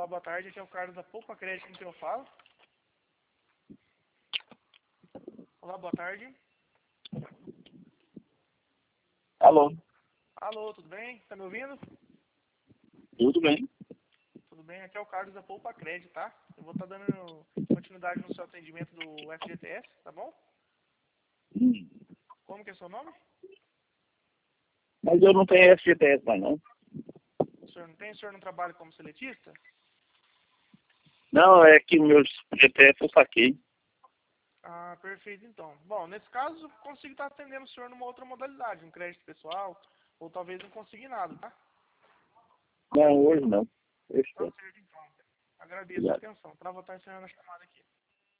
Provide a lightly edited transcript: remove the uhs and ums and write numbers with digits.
boa tarde. Aqui é o Carlos da Poupa Crédito com quem eu falo. Olá, boa tarde. Alô, Alô, tudo bem? Tá me ouvindo? tudo bem? Tudo bem, aqui é o Carlos da Poupa Crédito, tá? Eu vou estar dando continuidade no seu atendimento do FGTS, tá bom? Como que é seu nome? Mas eu não tenho FGTS mais não. O senhor não tem? O senhor não trabalha como seletista? Não, é que meus FGTS eu saquei. Ah, perfeito então. Bom, nesse caso, eu consigo estar atendendo o senhor numa outra modalidade, um crédito pessoal, ou talvez um consignado, tá? Não, hoje não. Tá Fechou. certo então. Agradeço a Obrigado. atenção. Para votar encerrando a chamada aqui.